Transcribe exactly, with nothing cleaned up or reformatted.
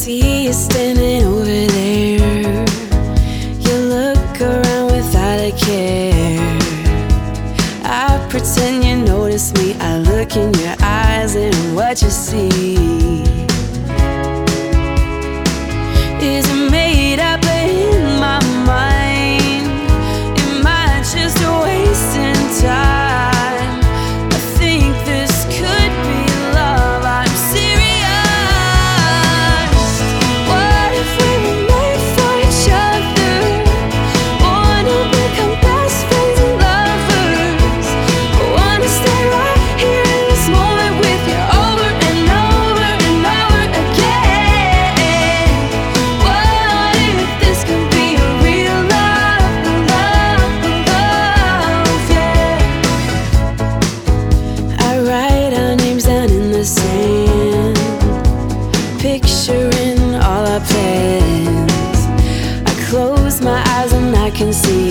see you standing over there. You look around without a care. I pretend you notice me. I look in your eyes and what you see is made up in my mind. Am I just wasting time? I think this could be love. I'm serious. What if we were made for each other? Wanna become best friends and lovers. Wanna stay right here in this moment with you over and over and over again. What if this could be a real love, love, love, yeah. I write our names down in the sand, picturing all our plans. I close my eyes and I can see